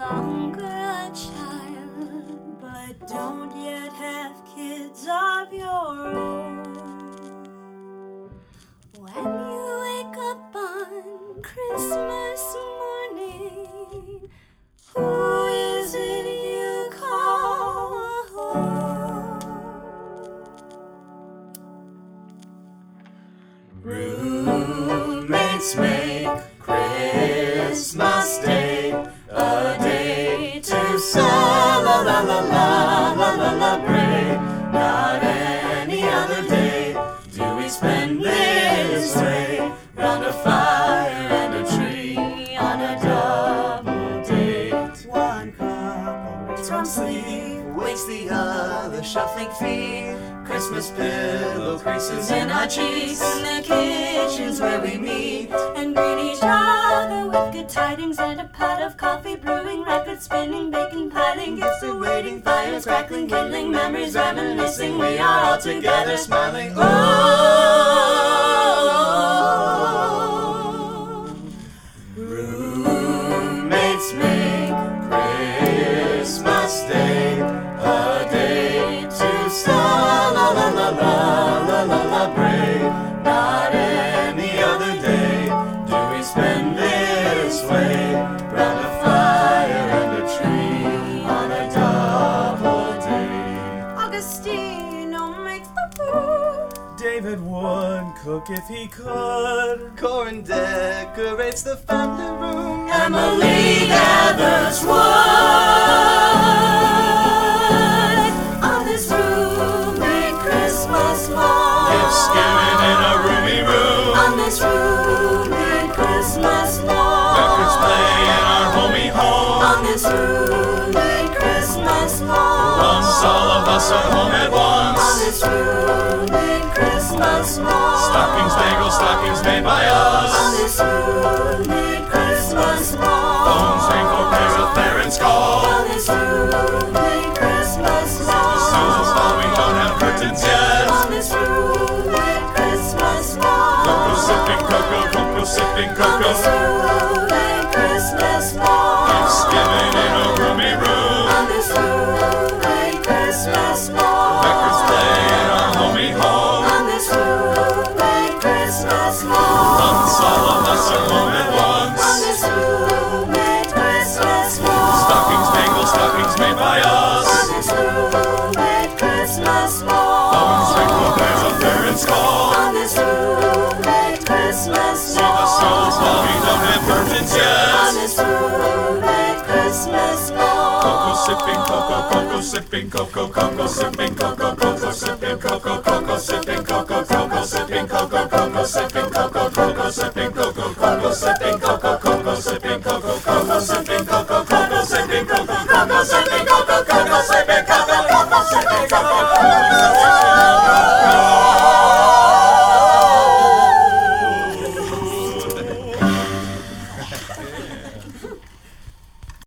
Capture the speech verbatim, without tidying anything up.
longer a child, but don't yet have kids of your own. When you wake up on Christmas morning, who is it you call home? Roommates make Christmas Day a day to celebrate. Not any other day do we spend this way, round a fire and a tree on a double date. One couple wakes from sleep, wakes the other shuffling feet. Christmas pillow creases in our cheeks, in the kitchen's where we meet and greet each other with good tidings and a pot of coffee brewing, records spinning, baking, piling, gifts awaiting, fires crackling, kindling, memories reminiscing. We are all together smiling. Oh, roommates make Christmas Day a day to celebrate. Not any other day do we spend this way, round a fire and a tree on a double date. Augustino makes the food. David would cook if he could. Corin decorates the family room. Emily gathers wood on this roomy Christmas morn. Gifts given in a roomy room. On this roomy Christmas morn. Records play in our homey home. On this roomy Christmas morn. Once all of us are home at once. On this roomy Christmas morn. Stockings dangle, stockings made by us. On this roomy Christmas morn. Phones ring for prayers of parents call. On this roomy Christmas morn. Snooze while we don't have curtains yet. On this roomy Christmas morn. Cocoa sipping cocoa, cocoa sipping On cocoa. this roomy Christmas morn. Gifts given in a roomy room. On this roomy Christmas morn. Records play in our homey home. On this roomy Christmas morn. Once all of us are home at once. On this roomy Christmas morn. Stockings dangle, stockings made by On us. this roomy Christmas morn. Phones ring for prayers of parents call. On this roomy Christmas See the souls while we don't have curtains On yet. this roomy Christmas morn. Cocoa sipping cocoa, cocoa sipping cocoa, cocoa sipping cocoa, cocoa sipping cocoa, cocoa sipping cocoa, cocoa sipping cocoa, cocoa sipping